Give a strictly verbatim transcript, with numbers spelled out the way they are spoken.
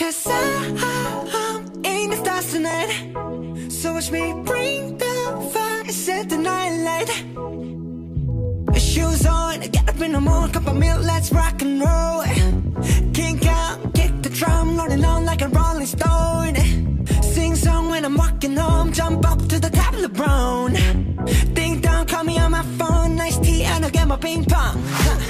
Cause I'm in the stars tonight. So watch me bring the fire, set the night light. Shoes on, get up in the morning, cup of milk, let's rock and roll. Kink out, kick the drum, rolling on like a rolling stone. Sing song when I'm walking home, jump up to the top of the brown. Ding dong, call me on my phone, nice tea and I'll get my ping pong.